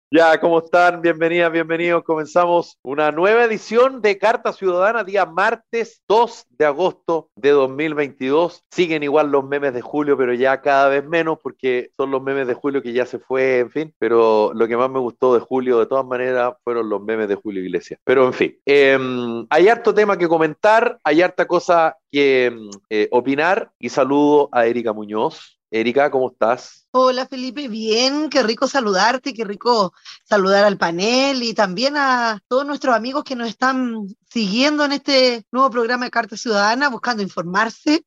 Ya, ¿cómo están? Bienvenidas, bienvenidos. Comenzamos una nueva edición de Carta Ciudadana, día martes 2 de agosto de 2022. Siguen igual los memes de julio, pero ya cada vez menos porque son los memes de julio que ya se fue, en fin. Pero lo que más me gustó de julio, de todas maneras, fueron los memes de Julio Iglesias. Pero en fin, hay harto tema que comentar, hay harta cosa que opinar y saludo a Erika Muñoz. Erika, ¿cómo estás? Hola Felipe, bien, qué rico saludarte, qué rico saludar al panel y también a todos nuestros amigos que nos están siguiendo en este nuevo programa de Carta Ciudadana, buscando informarse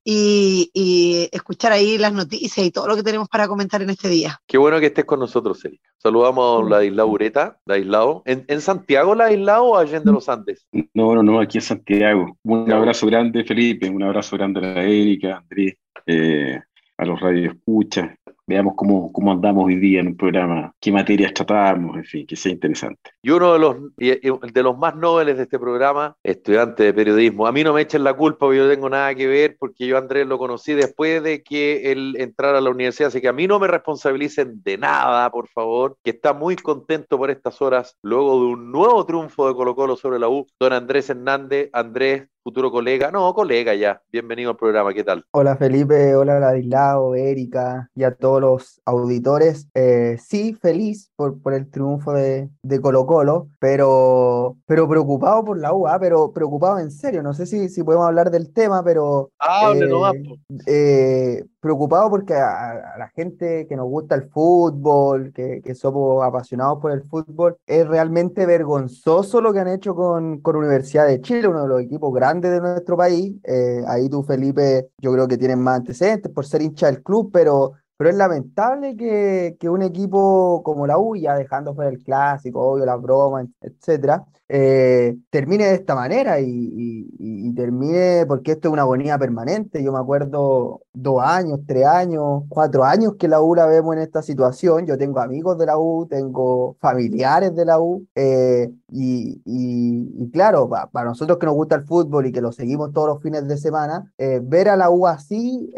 y escuchar ahí las noticias y todo lo que tenemos para comentar en este día. Qué bueno que estés con nosotros, Erika. Saludamos a Ladislao Ureta, Ladislao. ¿En Santiago, Ladislao, o Allende los Andes? No, no, no, aquí en Santiago. Un Santiago. abrazo grande, Felipe, un abrazo grande a la Erika, a Andrés, a los radioescuchas. Veamos cómo andamos hoy día en un programa, qué materias tratamos, en fin, que sea interesante. Y uno de los más nobles de este programa, estudiante de periodismo. A mí no me echen la culpa porque yo no tengo nada que ver, porque yo a Andrés lo conocí después de que él entrara a la universidad, así que a mí no me responsabilicen de nada, por favor, que está muy contento por estas horas, luego de un nuevo triunfo de Colo-Colo sobre la U, don Andrés Hernández. Andrés, futuro colega, no, colega ya, bienvenido al programa, ¿qué tal? Hola Felipe, hola Ladislao, Erika y a todos los auditores. Sí, feliz por el triunfo de Colo-Colo, pero preocupado por la UA, pero preocupado en serio. No sé si podemos hablar del tema, pero Hable nomás, eh, po. preocupado porque a la gente que nos gusta el fútbol, que somos apasionados por el fútbol, es realmente vergonzoso lo que han hecho con Universidad de Chile, uno de los equipos grandes de nuestro país. Ahí tú, Felipe, yo creo que tienes más antecedentes por ser hincha del club, pero es lamentable que un equipo como la U, ya dejando fuera el clásico, obvio, las bromas, etcétera, termine de esta manera y termine, porque esto es una agonía permanente. Yo me acuerdo 2 años, 3 años, 4 años que la U la vemos en esta situación. Yo tengo amigos de la U, tengo familiares de la U, y claro, para nosotros que nos gusta el fútbol y que lo seguimos todos los fines de semana, ver a la U así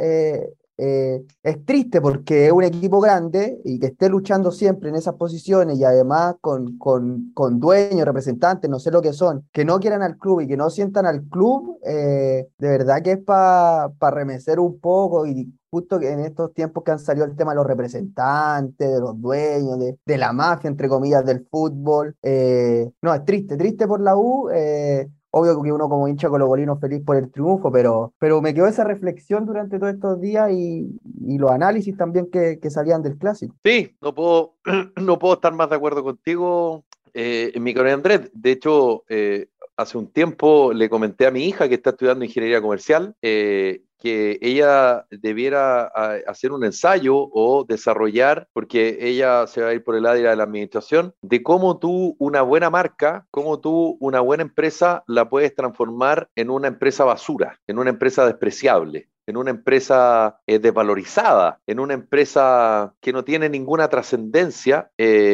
es triste porque es un equipo grande y que esté luchando siempre en esas posiciones y además con dueños, representantes, no sé lo que son, que no quieran al club y que no sientan al club. De verdad que es para remecer un poco y justo que en estos tiempos que han salido el tema de los representantes, de los dueños, de la mafia, entre comillas, del fútbol. No, es triste, triste por la U. Obvio que uno como hincha colocolino feliz por el triunfo, pero me quedó esa reflexión durante todos estos días y los análisis también que salían del clásico. Sí, no puedo, no puedo estar más de acuerdo contigo, mi querido Andrés. De hecho, hace un tiempo le comenté a mi hija que está estudiando ingeniería comercial, que ella debiera hacer un ensayo o desarrollar, porque ella se va a ir por el área de la administración, de cómo tú una buena marca, cómo tú una buena empresa la puedes transformar en una empresa basura, en una empresa despreciable, en una empresa desvalorizada, en una empresa que no tiene ninguna trascendencia,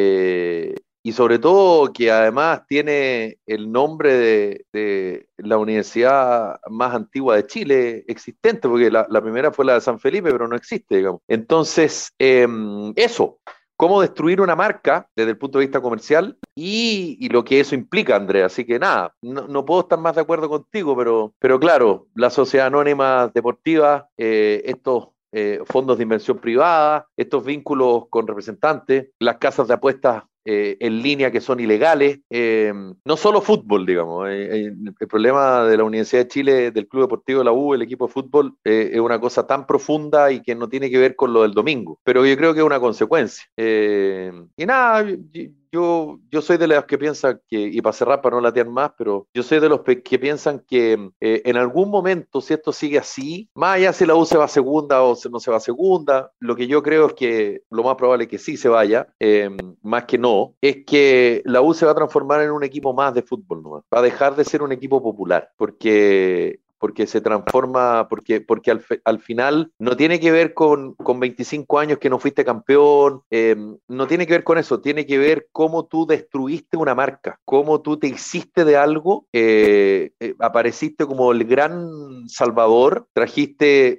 y sobre todo que además tiene el nombre de la universidad más antigua de Chile existente, porque la primera fue la de San Felipe, pero no existe, digamos. Entonces, eso. Cómo destruir una marca desde el punto de vista comercial y lo que eso implica, Andrea. Así que nada, no puedo estar más de acuerdo contigo, pero claro, la sociedad anónima deportiva, estos fondos de inversión privada, estos vínculos con representantes, las casas de apuestas en línea que son ilegales, no solo fútbol, digamos. El problema de la Universidad de Chile, del Club Deportivo de la U, el equipo de fútbol, es una cosa tan profunda y que no tiene que ver con lo del domingo, pero yo creo que es una consecuencia. Y nada, yo soy de los que piensan que, y para cerrar, para no latear más, pero yo soy de los que piensan que en algún momento, si esto sigue así, más allá si la U se va a segunda o no se va a segunda, lo que yo creo es que lo más probable es que sí se vaya, más que no, es que la U se va a transformar en un equipo más de fútbol nomás. Va a dejar de ser un equipo popular, porque se transforma, porque al final no tiene que ver con 25 años que no fuiste campeón, no tiene que ver con eso, tiene que ver cómo tú destruiste una marca, cómo tú te hiciste de algo, apareciste como el gran salvador, trajiste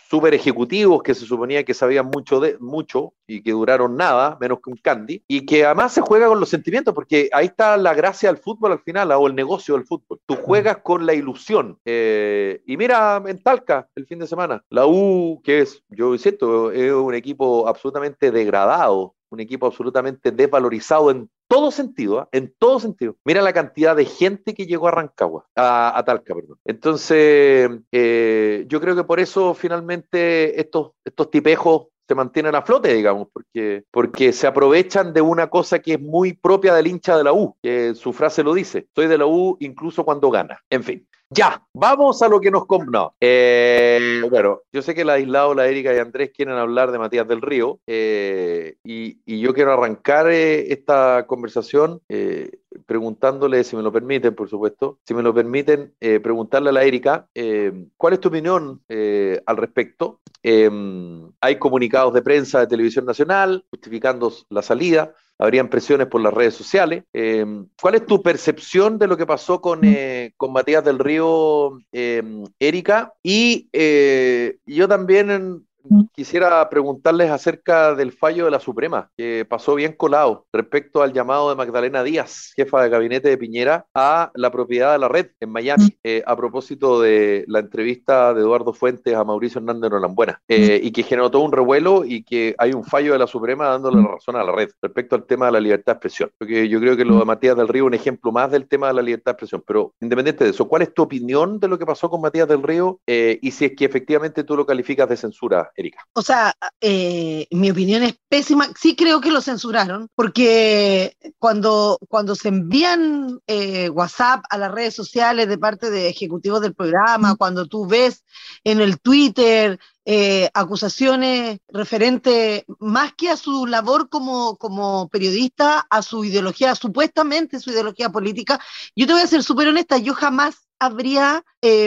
súper ejecutivos que se suponía que sabían mucho y que duraron nada, menos que un candy, y que además se juega con los sentimientos, porque ahí está la gracia del fútbol al final, o el negocio del fútbol. Tú juegas con la ilusión. Y mira, en Talca, el fin de semana, la U, que es, yo siento, es un equipo absolutamente degradado, un equipo absolutamente desvalorizado en todo sentido, ¿eh? En todo sentido. Mira la cantidad de gente que llegó a Rancagua, a Talca, perdón. Entonces, yo creo que por eso finalmente estos tipejos se mantienen a flote, digamos, porque se aprovechan de una cosa que es muy propia del hincha de la U, que su frase lo dice: soy de la U incluso cuando gana. En fin. Ya, vamos a lo que nos... No, bueno, yo sé que la Aislado, la Erika y Andrés quieren hablar de Matías del Río, y yo quiero arrancar esta conversación preguntándole, si me lo permiten, por supuesto, si me lo permiten, preguntarle a la Erika, ¿cuál es tu opinión al respecto? Hay comunicados de prensa de Televisión Nacional justificando la salida. Habrían presiones por las redes sociales. ¿Cuál es tu percepción de lo que pasó con Matías del Río, Erika? Y yo también quisiera preguntarles acerca del fallo de la Suprema, que pasó bien colado respecto al llamado de Magdalena Díaz, jefa de gabinete de Piñera, a la propiedad de la red en Miami, a propósito de la entrevista de Eduardo Fuentes a Mauricio Hernández Nolambuena, y que generó todo un revuelo, y que hay un fallo de la Suprema dándole la razón a la red respecto al tema de la libertad de expresión. Porque yo creo que lo de Matías del Río es un ejemplo más del tema de la libertad de expresión. Pero independiente de eso, ¿cuál es tu opinión de lo que pasó con Matías del Río, y si es que efectivamente tú lo calificas de censura, Erika? O sea, mi opinión es pésima. Sí creo que lo censuraron, porque cuando se envían WhatsApp a las redes sociales de parte de ejecutivos del programa, cuando tú ves en el Twitter acusaciones referentes más que a su labor como periodista, a su ideología, supuestamente su ideología política, yo te voy a ser súper honesta, yo jamás habría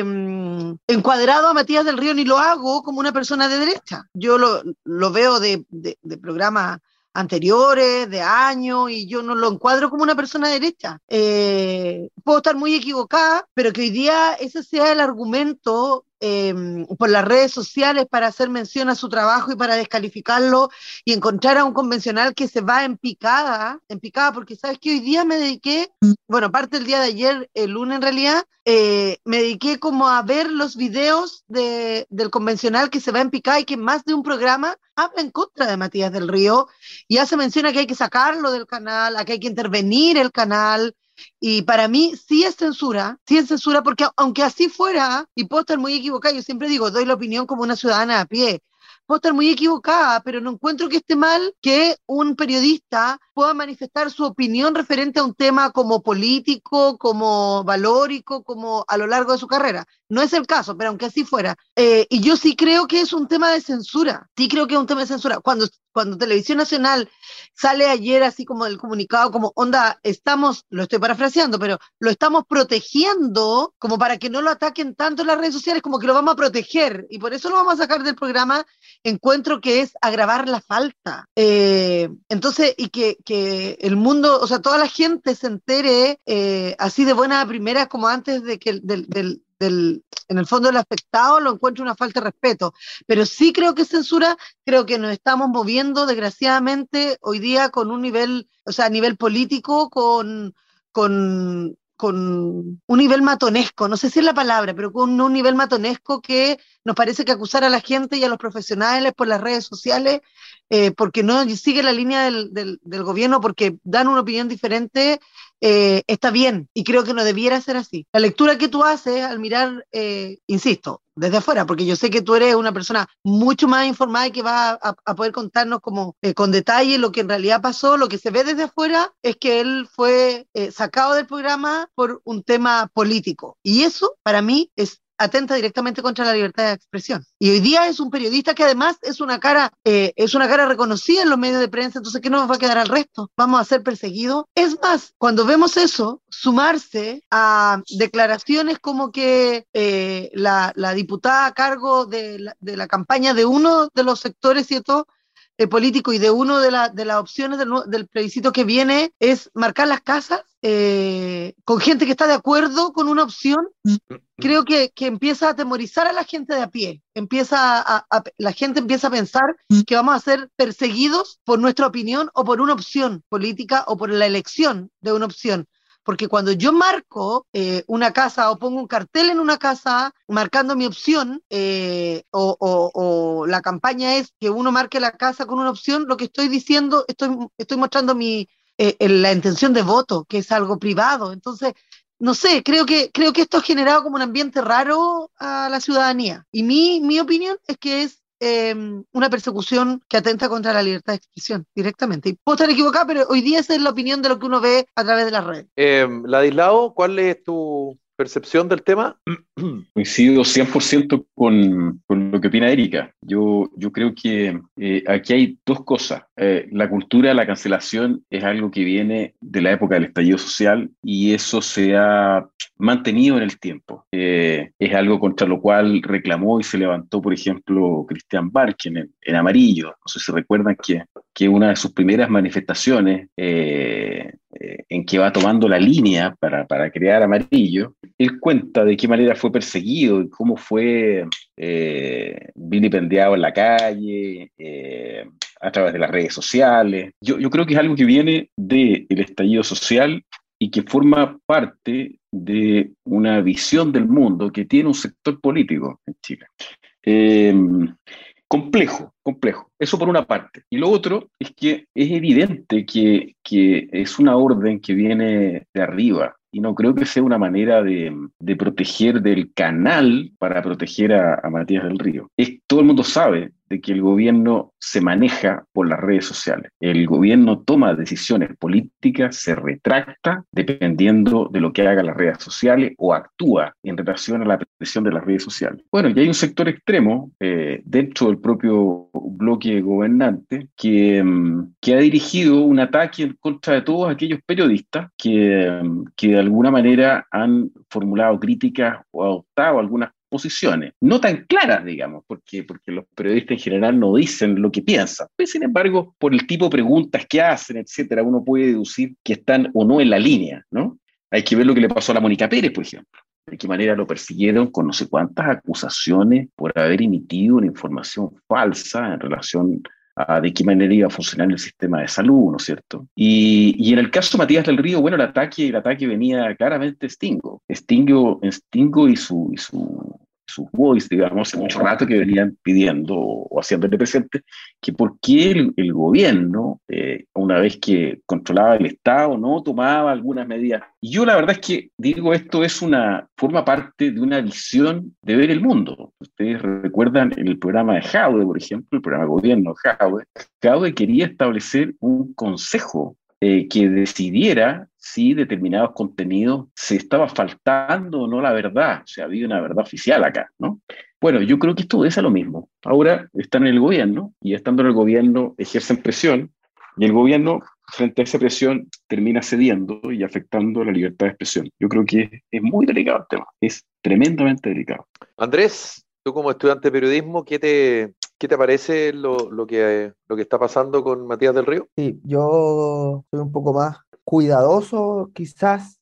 encuadrado a Matías del Río, ni lo hago como una persona de derecha. Yo lo veo de programas anteriores, de años, y yo no lo encuadro como una persona de derecha. Puedo estar muy equivocada, pero que hoy día ese sea el argumento por las redes sociales para hacer mención a su trabajo y para descalificarlo, y encontrar a un convencional que se va en picada, porque sabes que hoy día me dediqué, bueno, aparte del día de ayer, el lunes en realidad, me dediqué como a ver los videos del convencional que se va en picada, y que más de un programa habla en contra de Matías del Río y hace mención a que hay que sacarlo del canal, a que hay que intervenir el canal. Y para mí sí es censura, porque aunque así fuera, y puedo estar muy equivocada, yo siempre digo, doy la opinión como una ciudadana a pie, puedo estar muy equivocada, pero no encuentro que esté mal que un periodista pueda manifestar su opinión referente a un tema como político, como valórico, como a lo largo de su carrera. No es el caso, pero aunque así fuera. Y yo sí creo que es un tema de censura, Cuando Televisión Nacional sale ayer así como el comunicado, como onda, lo estoy parafraseando, pero lo estamos protegiendo como para que no lo ataquen tanto en las redes sociales, como que lo vamos a proteger y por eso lo vamos a sacar del programa, encuentro que es agravar la falta. Entonces, y que el mundo, o sea, toda la gente se entere así de buena primera, como antes de que en el fondo el afectado, lo encuentro una falta de respeto. Pero sí creo que es censura, creo que nos estamos moviendo desgraciadamente hoy día con un nivel, o sea, a nivel político, con un nivel matonesco, no sé si es la palabra, pero con un nivel matonesco que nos parece que acusar a la gente y a los profesionales por las redes sociales, porque no sigue la línea del gobierno, porque dan una opinión diferente, está bien, y creo que no debiera ser así. La lectura que tú haces al mirar, insisto, desde afuera, porque yo sé que tú eres una persona mucho más informada y que va a poder contarnos como con detalle lo que en realidad pasó. Lo que se ve desde afuera es que él fue sacado del programa por un tema político, y eso para mí atenta directamente contra la libertad de expresión. Y hoy día es un periodista que además es una cara reconocida en los medios de prensa. Entonces, ¿qué nos va a quedar al resto? ¿Vamos a ser perseguidos? Es más, cuando vemos eso, sumarse a declaraciones como que la diputada a cargo de la campaña de uno de los sectores, ¿cierto?, político y de una de las opciones del plebiscito que viene es marcar las casas con gente que está de acuerdo con una opción. Creo que empieza a atemorizar a la gente de a pie, la gente empieza a pensar que vamos a ser perseguidos por nuestra opinión o por una opción política o por la elección de una opción. Porque cuando yo marco una casa o pongo un cartel en una casa marcando mi opción, o la campaña es que uno marque la casa con una opción, lo que estoy diciendo, estoy mostrando la intención de voto, que es algo privado. Entonces, no sé, creo que esto ha generado como un ambiente raro a la ciudadanía. Y mi opinión es que es una persecución que atenta contra la libertad de expresión directamente. Y puedo estar equivocada, pero hoy día esa es la opinión de lo que uno ve a través de las redes. Ladislao, ¿cuál es tu percepción del tema? Coincido 100% con lo que opina Erika. Yo creo que aquí hay dos cosas. La cultura de la cancelación es algo que viene de la época del estallido social y eso se ha mantenido en el tiempo. Es algo contra lo cual reclamó y se levantó, por ejemplo, Christian Bark en Amarillo. No sé si recuerdan que una de sus primeras manifestaciones en que va tomando la línea para crear Amarillo, él cuenta de qué manera fue perseguido y cómo fue vilipendiado en la calle, a través de las redes sociales. Yo creo que es algo que viene del estallido social y que forma parte de una visión del mundo que tiene un sector político en Chile. Eh, complejo. Eso por una parte. Y lo otro es que es evidente que es una orden que viene de arriba. Y no creo que sea una manera de proteger del canal para proteger a Matías del Río. Todo el mundo sabe de que el gobierno se maneja por las redes sociales. El gobierno toma decisiones políticas, se retracta dependiendo de lo que hagan las redes sociales o actúa en relación a la presión de las redes sociales. Bueno, y hay un sector extremo dentro del propio bloque gobernante que ha dirigido un ataque en contra de todos aquellos periodistas que de alguna manera han formulado críticas o adoptado algunas posiciones, no tan claras, digamos, porque los periodistas en general no dicen lo que piensan. Pues, sin embargo, por el tipo de preguntas que hacen, etcétera, uno puede deducir que están o no en la línea, ¿no? Hay que ver lo que le pasó a la Mónica Pérez, por ejemplo. De qué manera lo persiguieron con no sé cuántas acusaciones por haber emitido una información falsa en relación a de qué manera iba a funcionar el sistema de salud, ¿no es cierto? Y en el caso de Matías del Río, bueno, el ataque venía claramente Stingo y sus boys, digamos, hace mucho rato que venían pidiendo o haciéndole presente que por qué el gobierno, una vez que controlaba el Estado, no tomaba algunas medidas. Y yo la verdad es que digo, forma parte de una visión de ver el mundo. Ustedes recuerdan el programa de Jaude, por ejemplo, el programa de gobierno de Jaude. Jaude quería establecer un consejo que decidiera si determinados contenidos se estaba faltando o no la verdad, o sea, había una verdad oficial acá, ¿no? Bueno, yo creo que esto obedece a lo mismo. Ahora están en el gobierno y estando en el gobierno ejercen presión y el gobierno frente a esa presión termina cediendo y afectando la libertad de expresión. Yo creo que es muy delicado el tema, es tremendamente delicado. Andrés, tú como estudiante de periodismo, ¿qué te parece lo que está pasando con Matías del Río? Sí, yo soy un poco más cuidadoso quizás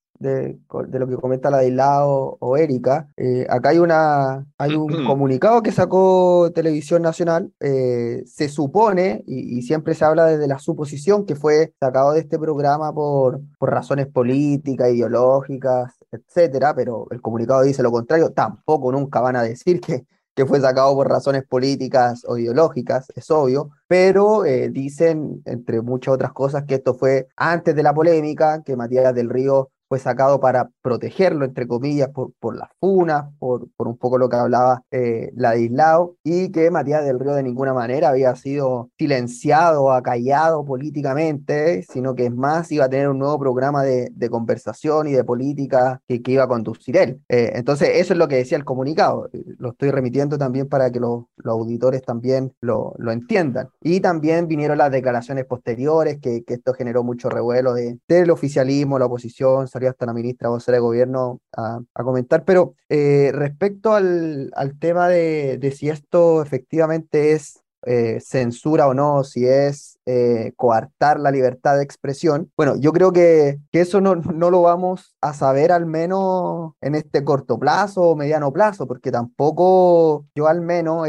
de lo que comenta Ladislao o Erika. Acá hay un comunicado que sacó Televisión Nacional. Se supone, y siempre se habla desde la suposición, que fue sacado de este programa por razones políticas, ideológicas, etcétera, pero el comunicado dice lo contrario. Tampoco nunca van a decir que fue sacado por razones políticas o ideológicas, es obvio, pero dicen, entre muchas otras cosas, que esto fue antes de la polémica, que Matías del Río fue sacado para protegerlo, entre comillas, por las funas, por un poco lo que hablaba Ladislao, y que Matías del Río de ninguna manera había sido silenciado o acallado políticamente, sino que es más, iba a tener un nuevo programa de conversación y de política que iba a conducir él. Entonces, eso es lo que decía el comunicado. Lo estoy remitiendo también para que los auditores también lo entiendan. Y también vinieron las declaraciones posteriores, que esto generó mucho revuelo del oficialismo, la oposición, salió hasta la ministra vocera de gobierno a comentar, pero respecto al tema de si esto efectivamente es censura o no, si es coartar la libertad de expresión. Bueno, yo creo que eso no lo vamos a saber al menos en este corto plazo o mediano plazo, porque tampoco yo al menos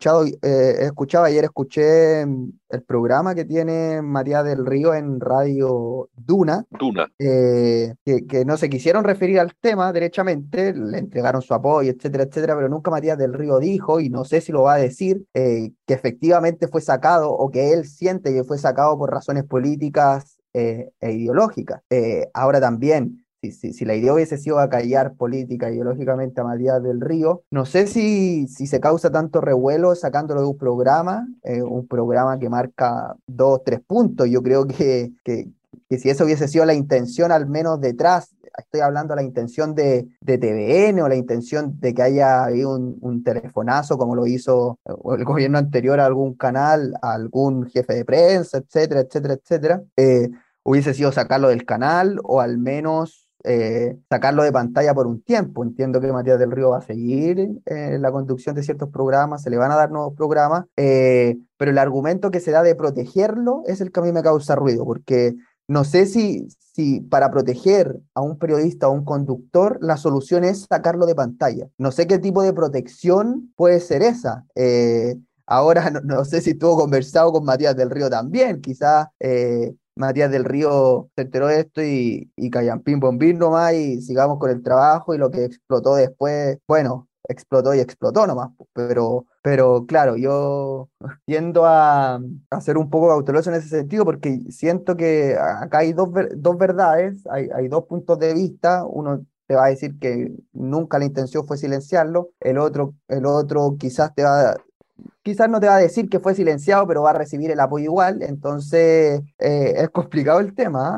ayer escuché el programa que tiene Matías del Río en Radio Duna, Duna. que no se quisieron referir al tema derechamente, le entregaron su apoyo, etcétera, etcétera, pero nunca Matías del Río dijo, y no sé si lo va a decir, que efectivamente fue sacado o que él siente que fue sacado por razones políticas e ideológicas. Ahora también, si la idea hubiese sido acallar política e ideológicamente a Matías del Río, no sé si se causa tanto revuelo sacándolo de un programa que marca 2, 3 puntos. Yo creo que si eso hubiese sido la intención, al menos detrás, estoy hablando de la intención de TVN o la intención de que haya habido un telefonazo como lo hizo el gobierno anterior a algún canal, a algún jefe de prensa, etcétera, etcétera, etcétera, hubiese sido sacarlo del canal o al menos sacarlo de pantalla por un tiempo. Entiendo que Matías del Río va a seguir en la conducción de ciertos programas, se le van a dar nuevos programas, pero el argumento que se da de protegerlo es el que a mí me causa ruido, porque no sé si para proteger a un periodista o a un conductor la solución es sacarlo de pantalla. No sé qué tipo de protección puede ser esa. Ahora no sé si estuvo conversado con Matías del Río también. Quizás Matías del Río se enteró de esto y callan pim pom pim nomás y sigamos con el trabajo, y lo que explotó después, bueno, explotó y explotó nomás. Pero claro, yo tiendo a ser un poco cauteloso en ese sentido, porque siento que acá hay dos verdades, hay dos puntos de vista. Uno te va a decir que nunca la intención fue silenciarlo, el otro quizás no te va a decir que fue silenciado, pero va a recibir el apoyo igual. Entonces es complicado el tema,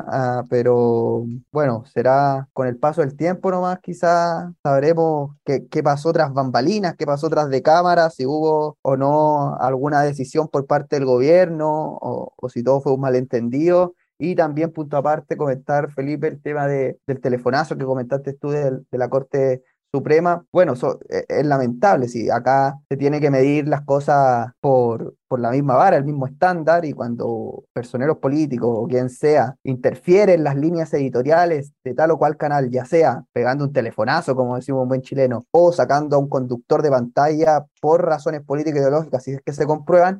pero bueno, será con el paso del tiempo nomás. Quizás sabremos qué pasó tras bambalinas, qué pasó tras de cámaras, si hubo o no alguna decisión por parte del gobierno, o si todo fue un malentendido. Y también, punto aparte, comentar, Felipe, el tema del telefonazo que comentaste tú de la Corte Suprema. Bueno, es lamentable, si acá se tiene que medir las cosas por la misma vara, el mismo estándar, y cuando personeros políticos o quien sea interfiere en las líneas editoriales de tal o cual canal, ya sea pegando un telefonazo, como decimos un buen chileno, o sacando a un conductor de pantalla por razones políticas e ideológicas, si es que se comprueban,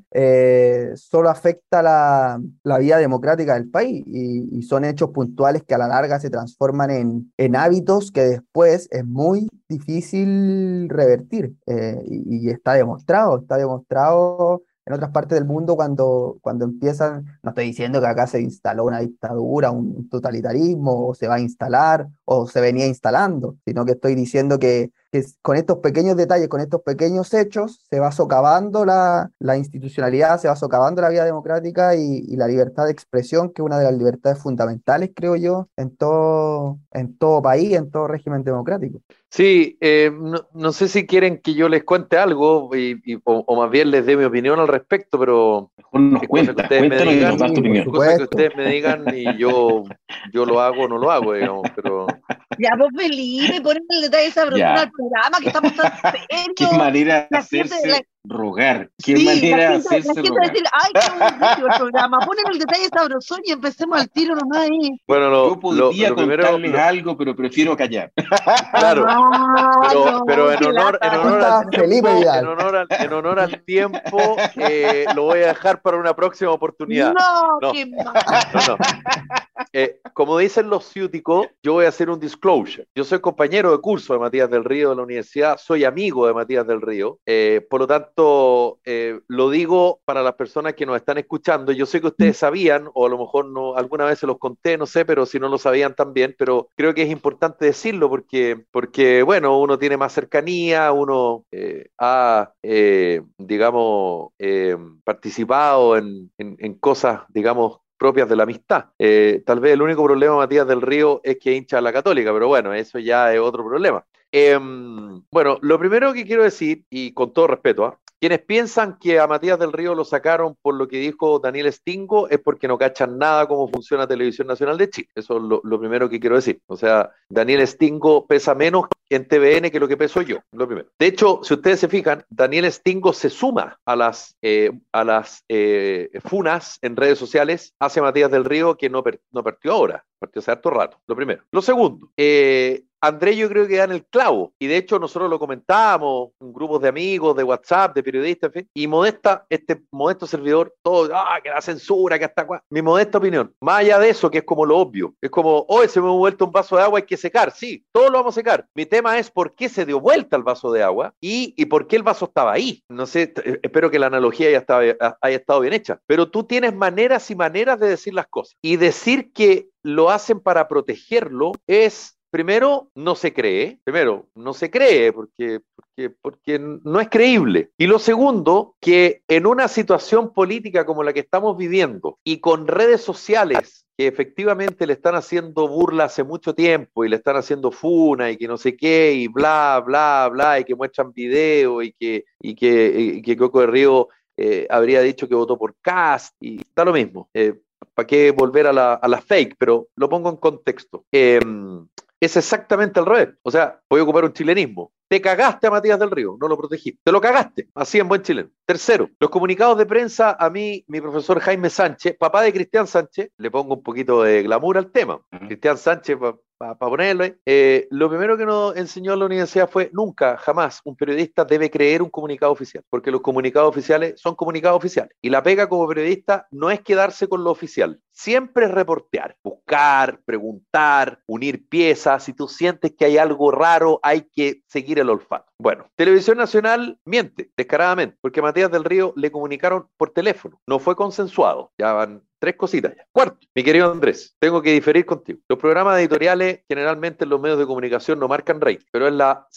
solo afecta la vida democrática del país, y son hechos puntuales que a la larga se transforman en hábitos que después es muy difícil revertir, y está demostrado en otras partes del mundo cuando empiezan. No estoy diciendo que acá se instaló una dictadura, un totalitarismo, o se va a instalar, o se venía instalando, sino que estoy diciendo que con estos pequeños detalles, con estos pequeños hechos, se va socavando la institucionalidad, se va socavando la vida democrática y la libertad de expresión, que es una de las libertades fundamentales, creo yo, en todo país, en todo régimen democrático. Sí, no sé si quieren que yo les cuente algo o más bien les dé mi opinión al respecto, pero Mejor nos es cosa que cuentas, ustedes me cuéntanos y nos digan, das tu Sí, por opinión. cosa que supuesto. ustedes me digan y yo lo hago o no lo hago, digamos, pero Ya, pues Felipe, ponle el detalle sabrosón al Ya, programa, que estamos tan qué serios. manera de La gente, la, hacerse rogar, qué sí, la manera de gente, la hacerse gente va a rogar. decir, ay, qué aburrido el programa. Ponle el detalle sabrosón y empecemos al tiro nomás ahí. bueno, Yo podría lo primero, contarles algo, pero prefiero callar. claro, Ah, pero no, qué Aquí lata. honor al está Felipe tiempo, Vidal. en honor al tiempo, lo voy a dejar para una próxima oportunidad. No, No, qué mal. no. Como dicen los ciúticos, yo voy a hacer un disclosure. Yo soy compañero de curso de Matías del Río de la universidad, soy amigo de Matías del Río, por lo tanto, lo digo para las personas que nos están escuchando. Yo sé que ustedes sabían, o a lo mejor no, alguna vez se los conté, no sé, pero si no lo sabían también, pero creo que es importante decirlo porque bueno, uno tiene más cercanía, uno ha, digamos, participado en cosas, digamos, propias de la amistad. Tal vez el único problema, Matías del Río, es que hincha a la Católica, pero bueno, eso ya es otro problema. Bueno, lo primero que quiero decir, y con todo respeto, quienes piensan que a Matías del Río lo sacaron por lo que dijo Daniel Stingo es porque no cachan nada cómo funciona Televisión Nacional de Chile. Eso es lo primero que quiero decir. O sea, Daniel Stingo pesa menos en TVN que lo que peso yo, lo primero. De hecho, si ustedes se fijan, Daniel Stingo se suma a las funas en redes sociales hacia Matías del Río, que no partió ahora, partió hace harto rato, lo primero. Lo segundo, Andrés yo creo que da en el clavo, y de hecho nosotros lo comentábamos en grupos de amigos, de WhatsApp, de periodistas, en fin, y este modesto servidor, todo, que la censura, que hasta mi modesta opinión, más allá de eso, que es como lo obvio, es como, se me ha vuelto un vaso de agua, hay que secar, sí, todos lo vamos a secar. Mi tema es por qué se dio vuelta el vaso de agua y por qué el vaso estaba ahí. No sé, espero que la analogía haya estado bien hecha, pero tú tienes maneras y maneras de decir las cosas, y decir que lo hacen para protegerlo es... Primero, no se cree porque no es creíble. Y lo segundo, que en una situación política como la que estamos viviendo y con redes sociales que efectivamente le están haciendo burla hace mucho tiempo y le están haciendo funa y que no sé qué y bla, bla, bla, y que muestran video y que Coco de Río habría dicho que votó por Kast y da lo mismo. ¿Para qué volver a la fake? Pero lo pongo en contexto. Es exactamente al revés. O sea, voy a ocupar un chilenismo. Te cagaste a Matías del Río, no lo protegiste. Te lo cagaste, así en buen chileno. Tercero, los comunicados de prensa, a mí, mi profesor Jaime Sánchez, papá de Cristian Sánchez, le pongo un poquito de glamour al tema. Cristian Sánchez, para ponerlo, lo primero que nos enseñó en la universidad fue nunca, jamás, un periodista debe creer un comunicado oficial, porque los comunicados oficiales son comunicados oficiales. Y la pega como periodista no es quedarse con lo oficial, siempre es reportear, buscar, preguntar, unir piezas. Si tú sientes que hay algo raro, hay que seguir el olfato. Bueno, Televisión Nacional miente descaradamente, porque a Matías del Río le comunicaron por teléfono, no fue consensuado. Ya van 3 cositas ya. Cuarto, mi querido Andrés, tengo que diferir contigo. Los programas editoriales generalmente en los medios de comunicación no marcan rating, pero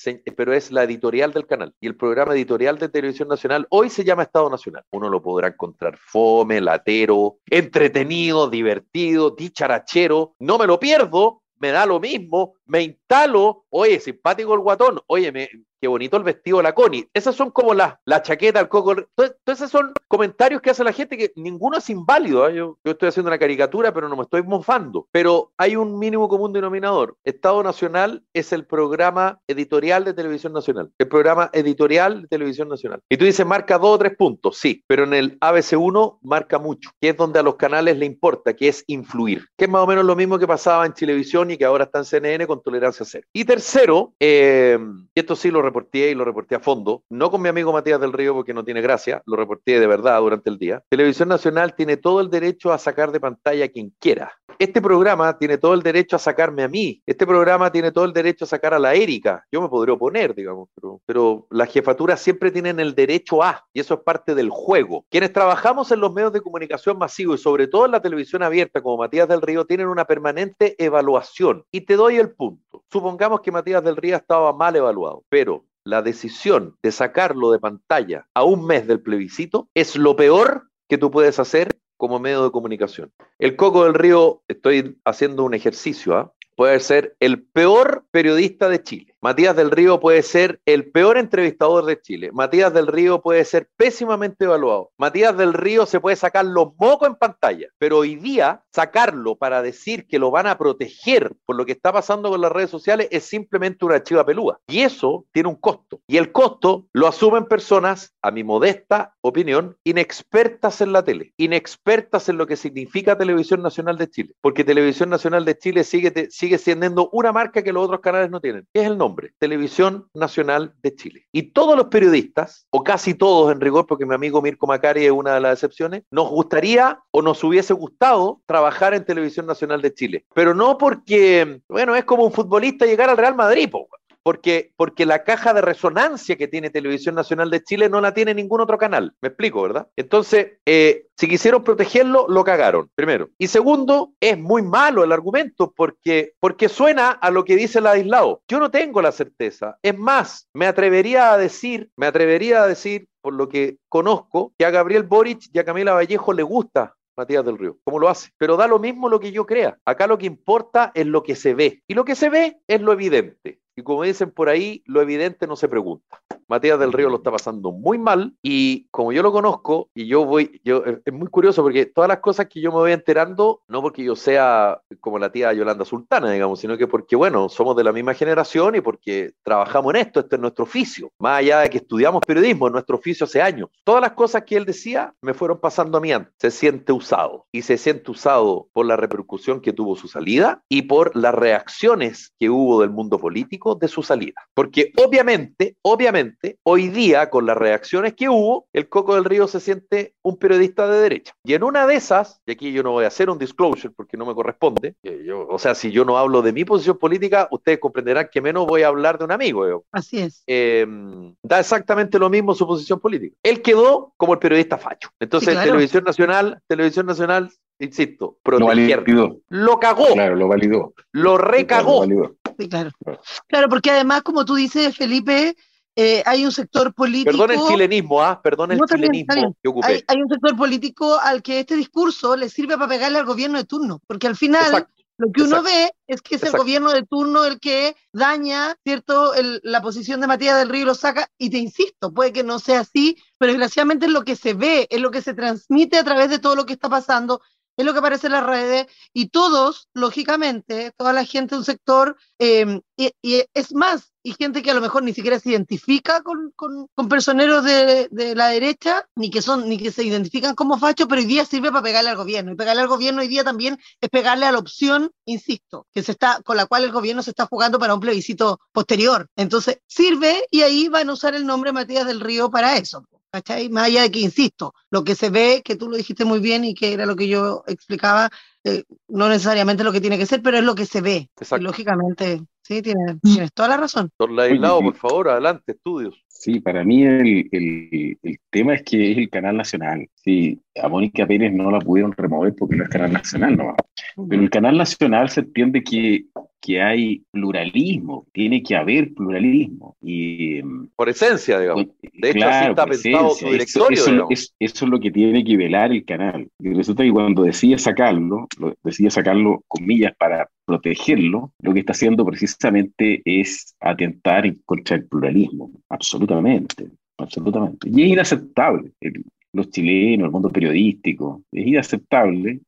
es la editorial del canal. Y el programa editorial de Televisión Nacional hoy se llama Estado Nacional. Uno lo podrá encontrar fome, latero, entretenido, divertido, dicharachero. No me lo pierdo, me da lo mismo, me instalo, oye, simpático el guatón, oye, qué bonito el vestido de la Connie. Esas son como la chaqueta, el coco. Entonces, esos son comentarios que hace la gente que ninguno es inválido. Yo estoy haciendo una caricatura, pero no me estoy mofando. Pero hay un mínimo común denominador. Estado Nacional es el programa editorial de Televisión Nacional. El programa editorial de Televisión Nacional. Y tú dices, marca 2 o 3 puntos. Sí, pero en el ABC1 marca mucho, que es donde a los canales le importa, que es influir. Que es más o menos lo mismo que pasaba en Chilevisión y que ahora está en CNN con Tolerancia Cero. Y tercero, y esto sí lo reporté a fondo, no con mi amigo Matías del Río porque no tiene gracia, lo reporté de verdad durante el día. Televisión Nacional tiene todo el derecho a sacar de pantalla a quien quiera. Este programa tiene todo el derecho a sacarme a mí. Este programa tiene todo el derecho a sacar a la Erika. Yo me podría oponer, digamos, pero las jefaturas siempre tienen el derecho a, y eso es parte del juego. Quienes trabajamos en los medios de comunicación masivos y sobre todo en la televisión abierta como Matías del Río tienen una permanente evaluación. Y te doy el punto. Supongamos que Matías del Río estaba mal evaluado, pero la decisión de sacarlo de pantalla a un mes del plebiscito es lo peor que tú puedes hacer como medio de comunicación. El Coco del Río, estoy haciendo un ejercicio, puede ser el peor periodista de Chile. Matías del Río puede ser el peor entrevistador de Chile. Matías del Río puede ser pésimamente evaluado. Matías del Río se puede sacar los mocos en pantalla, pero hoy día sacarlo para decir que lo van a proteger por lo que está pasando con las redes sociales es simplemente una chiva pelúa. Y eso tiene un costo. Y el costo lo asumen personas, a mi modesta opinión, inexpertas en la tele, inexpertas en lo que significa Televisión Nacional de Chile. Porque Televisión Nacional de Chile sigue siendo una marca que los otros canales no tienen. ¿Qué es el nombre? Televisión Nacional de Chile. Y todos los periodistas, o casi todos en rigor, porque mi amigo Mirko Macari es una de las excepciones, nos gustaría o nos hubiese gustado trabajar en Televisión Nacional de Chile. Pero no porque, bueno, es como un futbolista llegar al Real Madrid, porque la caja de resonancia que tiene Televisión Nacional de Chile no la tiene ningún otro canal. ¿Me explico, verdad? Entonces, si quisieron protegerlo, lo cagaron, primero. Y segundo, es muy malo el argumento porque suena a lo que dice Ladislao. Yo no tengo la certeza. Es más, me atrevería a decir, por lo que conozco, que a Gabriel Boric y a Camila Vallejo le gusta Matías del Río, ¿cómo lo hace? Pero da lo mismo lo que yo crea. Acá lo que importa es lo que se ve. Y lo que se ve es lo evidente. Y como dicen por ahí, lo evidente no se pregunta. Matías del Río lo está pasando muy mal, y como yo lo conozco, y es muy curioso porque todas las cosas que yo me voy enterando, no porque yo sea como la tía Yolanda Sultana, digamos, sino que porque, bueno, somos de la misma generación y porque trabajamos en esto es nuestro oficio, más allá de que estudiamos periodismo, es nuestro oficio hace años. Todas las cosas que él decía me fueron pasando a mí antes. Se siente usado, y se siente usado por la repercusión que tuvo su salida y por las reacciones que hubo del mundo político de su salida. Porque obviamente, hoy día, con las reacciones que hubo, el Coco del Río se siente un periodista de derecha. Y en una de esas, y aquí yo no voy a hacer un disclosure porque no me corresponde, o sea, si yo no hablo de mi posición política, ustedes comprenderán que menos voy a hablar de un amigo. Así es. Da exactamente lo mismo su posición política. Él quedó como el periodista facho. Entonces, sí, claro. Televisión Nacional, insisto, protegerlo. Lo cagó. Claro, lo validó. Lo recagó. Sí, claro. Claro, porque además, como tú dices, Felipe, hay un sector político... Perdón el chilenismo, chilenismo que ocupé. Hay un sector político al que este discurso le sirve para pegarle al gobierno de turno, porque al final... Exacto. Lo que uno ve es que es el gobierno de turno el que daña, ¿cierto?, la posición de Matías del Río y lo saca, y te insisto, puede que no sea así, pero desgraciadamente es lo que se ve, es lo que se transmite a través de todo lo que está pasando, es lo que aparece en las redes, y todos, lógicamente, toda la gente de un sector, y es más, y gente que a lo mejor ni siquiera se identifica con personeros de la derecha, ni que se identifican como fachos, pero hoy día sirve para pegarle al gobierno, y pegarle al gobierno hoy día también es pegarle a la opción, insisto, con la cual el gobierno se está jugando para un plebiscito posterior. Entonces, sirve, y ahí van a usar el nombre Matías del Río para eso. ¿Cachai? Más allá de que, insisto, lo que se ve, que tú lo dijiste muy bien y que era lo que yo explicaba, no necesariamente lo que tiene que ser, pero es lo que se ve. Y lógicamente, sí, tienes toda la razón. Don Ladislao, por favor, adelante, estudios. Sí, para mí el tema es que es el canal nacional. Sí, a Mónica Pérez no la pudieron remover porque no es canal nacional, no. Pero el canal nacional se entiende que hay pluralismo, tiene que haber pluralismo. Y, por esencia, digamos. De hecho, claro, así está pensado su directorio. Eso es lo que tiene que velar el canal. Y resulta que cuando decide sacarlo, comillas, para protegerlo, lo que está haciendo precisamente es atentar contra el pluralismo. Absolutamente. Y es inaceptable. Los chilenos, el mundo periodístico, es inaceptable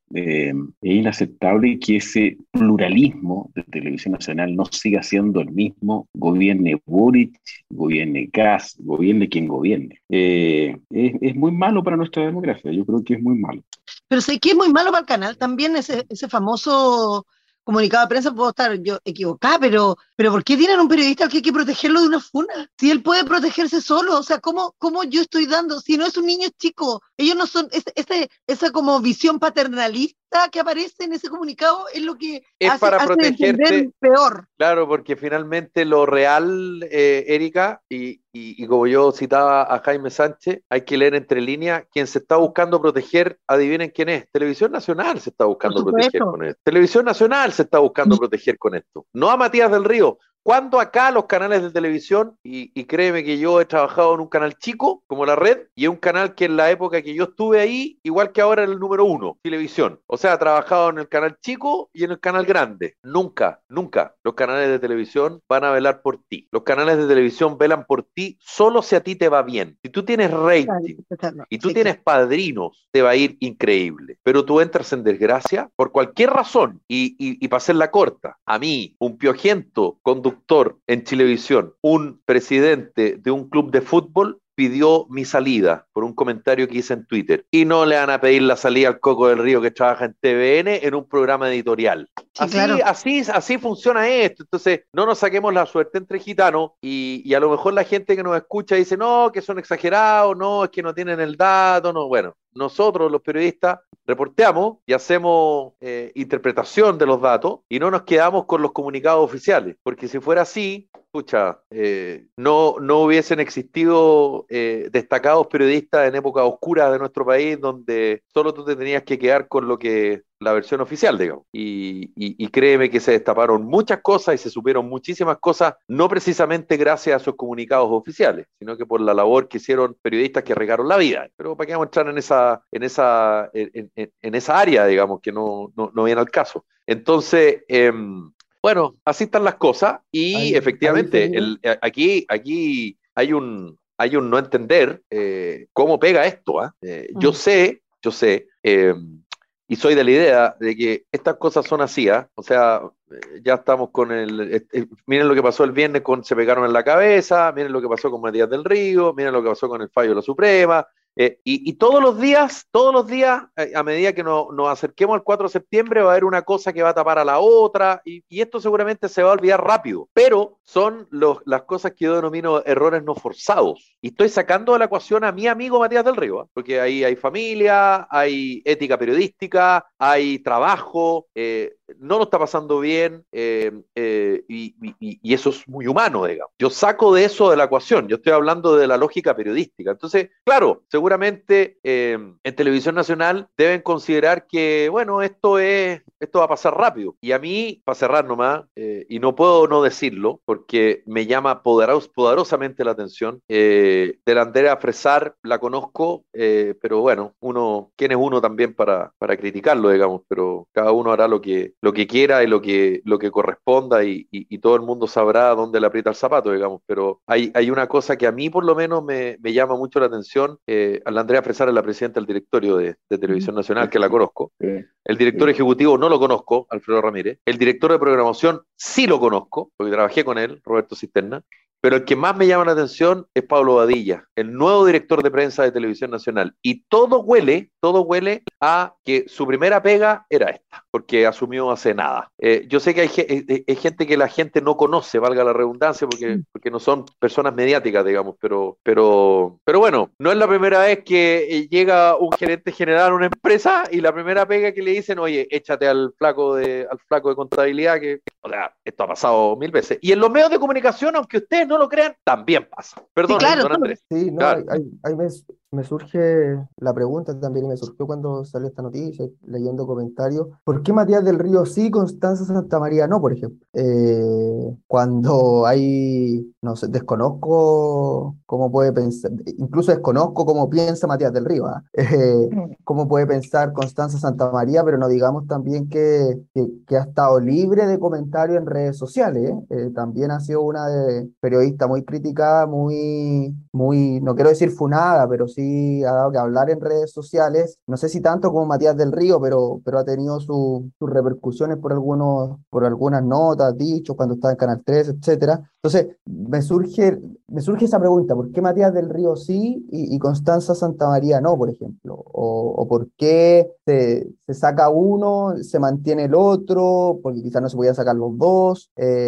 que ese pluralismo de Televisión Nacional no siga siendo el mismo, gobierne Boric, gobierne Kast, gobierne quien gobierne. Es muy malo para nuestra democracia, yo creo que es muy malo. Pero sé que es muy malo para el canal también ese famoso comunicado de prensa. Puedo estar yo equivocada, pero ¿por qué tienen un periodista al que hay que protegerlo de una funa? Si él puede protegerse solo, o sea, ¿cómo yo estoy dando? Si no es un niño chico, ellos no son, esa como visión paternalista que aparece en ese comunicado es lo que es para protegerte peor. Claro, porque finalmente lo real, Erika, y como yo citaba a Jaime Sánchez, hay que leer entre líneas, quien se está buscando proteger, adivinen quién es. Televisión Nacional se está buscando proteger con esto. Televisión Nacional se está buscando proteger con esto. No a Matías del Río. Cuando acá los canales de televisión, y créeme que yo he trabajado en un canal chico, como La Red, y es un canal que en la época que yo estuve ahí, igual que ahora era el número 1, televisión. O sea, he trabajado en el canal chico y en el canal grande. Nunca los canales de televisión van a velar por ti. Los canales de televisión velan por ti solo si a ti te va bien. Si tú tienes rating y tú tienes padrinos, te va a ir increíble. Pero tú entras en desgracia por cualquier razón, y para hacerla corta, a mí, un piojento conductor en Chilevisión, un presidente de un club de fútbol pidió mi salida por un comentario que hice en Twitter, y no le van a pedir la salida al Coco del Río que trabaja en TVN en un programa editorial. Sí, claro. Así funciona esto. Entonces no nos saquemos la suerte entre gitanos, y a lo mejor la gente que nos escucha dice no, que son exagerados, no, es que no tienen el dato, no. Bueno, nosotros los periodistas reporteamos y hacemos interpretación de los datos, y no nos quedamos con los comunicados oficiales, porque si fuera así, no hubiesen existido destacados periodistas en épocas oscuras de nuestro país, donde solo tú te tenías que quedar con lo que la versión oficial, digamos. Y créeme que se destaparon muchas cosas y se supieron muchísimas cosas, no precisamente gracias a esos comunicados oficiales, sino que por la labor que hicieron periodistas que arriesgaron la vida. Pero para qué vamos a entrar en esa área, digamos, que no viene al caso. Entonces, bueno, así están las cosas, y efectivamente, aquí hay un no entender cómo pega esto. Yo sé, y soy de la idea de que estas cosas son así, o sea, ya estamos con miren lo que pasó el viernes se pegaron en la cabeza, miren lo que pasó con Matías del Río, miren lo que pasó con el fallo de la Suprema, y todos los días, a medida que nos acerquemos al 4 de septiembre, va a haber una cosa que va a tapar a la otra, y esto seguramente se va a olvidar rápido, pero son las cosas que yo denomino errores no forzados, y estoy sacando de la ecuación a mi amigo Matías del Río, porque ahí hay familia, hay ética periodística, hay trabajo, no lo está pasando bien, y eso es muy humano, digamos. Yo saco de eso de la ecuación, yo estoy hablando de la lógica periodística. Entonces, claro, seguramente en Televisión Nacional deben considerar que, bueno, esto va a pasar rápido. Y a mí, para cerrar nomás, y no puedo no decirlo, porque me llama poderosamente la atención, de la Andrea Fresar la conozco, pero bueno, ¿quién es uno también para criticarlo, digamos? Pero cada uno hará lo que quiera y lo que corresponda, y todo el mundo sabrá dónde le aprieta el zapato, digamos. Pero hay una cosa que a mí por lo menos me llama mucho la atención. A la Andrea Fresar es la presidenta del directorio de Televisión Nacional, que la conozco. El director ejecutivo no lo conozco, Alfredo Ramírez. El director de programación sí lo conozco, porque trabajé con él, Roberto Cisterna. Pero el que más me llama la atención es Pablo Badilla, el nuevo director de prensa de Televisión Nacional. Y todo huele a que su primera pega era esta, porque asumió hace nada. Yo sé que hay gente que la gente no conoce, valga la redundancia, porque no son personas mediáticas, digamos, pero bueno, no es la primera vez que llega un gerente general a una empresa y la primera pega que le dicen, oye, échate al flaco de contabilidad, o sea, esto ha pasado 1000 veces. Y en los medios de comunicación, aunque ustedes no lo crean, también pasa. Perdón, sí, claro, don Andrés. Sí, no, Claro. ahí me surge la pregunta también, y me surgió cuando salió esta noticia, leyendo comentarios. ¿Por qué Matías del Río sí, Constanza Santamaría no, por ejemplo? Cuando no sé, desconozco cómo puede pensar, incluso desconozco cómo piensa Matías del Río, cómo puede pensar Constanza Santamaría, pero no digamos también que ha estado libre de comentarios en redes sociales. También ha sido una periodista muy criticada, muy, no quiero decir funada, pero sí ha dado que hablar en redes sociales, no sé si tanto como Matías del Río, pero ha tenido sus repercusiones por algunas notas, dichos, cuando estaba en Canal 3, etcétera. Entonces, me surge esa pregunta: ¿por qué Matías del Río sí y Constanza Santamaría no, por ejemplo? ¿O por qué se saca uno, se mantiene el otro? Porque quizás no se podía sacar los dos,